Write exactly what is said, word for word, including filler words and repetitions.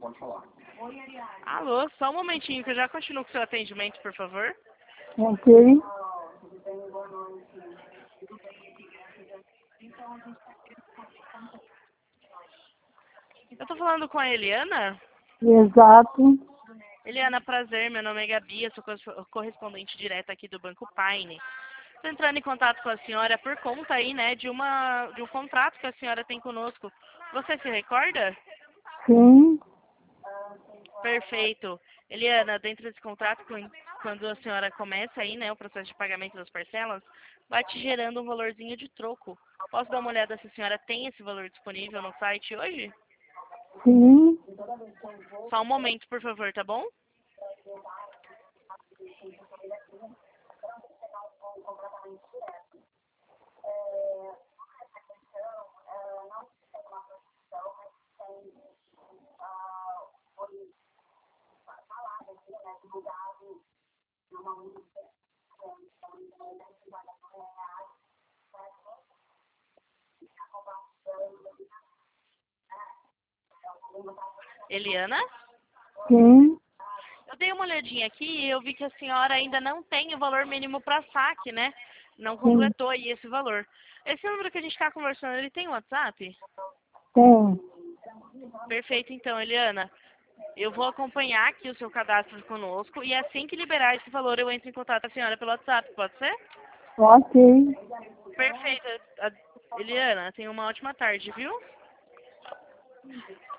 Alô, só um momentinho que eu já continuo com o seu atendimento, por favor. Ok. Eu tô falando com a Eliana? Exato. Eliana, prazer, meu nome é Gabi, eu sou cor- correspondente direta aqui do Banco Paine. Estou entrando em contato com a senhora por conta aí, né, de, uma, de um contrato que a senhora tem conosco. Você se recorda? Sim. Perfeito. Eliana, dentro desse contrato, quan- quando a senhora começa aí, né, o processo de pagamento das parcelas, vai te gerando um valorzinho de troco. Posso dar uma olhada se a senhora tem esse valor disponível no site hoje? Sim. Só um momento, por favor, tá bom? Eliana? Sim. Eu dei uma olhadinha aqui e eu vi que a senhora ainda não tem o valor mínimo para saque, né? Não Sim. completou aí esse valor. Esse número que a gente está conversando, ele tem WhatsApp? Tem. Perfeito, então, Eliana. Eu vou acompanhar aqui o seu cadastro conosco e assim que liberar esse valor eu entro em contato com a senhora pelo WhatsApp, pode ser? Ok. Perfeito. A- Eliana, tenha uma ótima tarde, viu?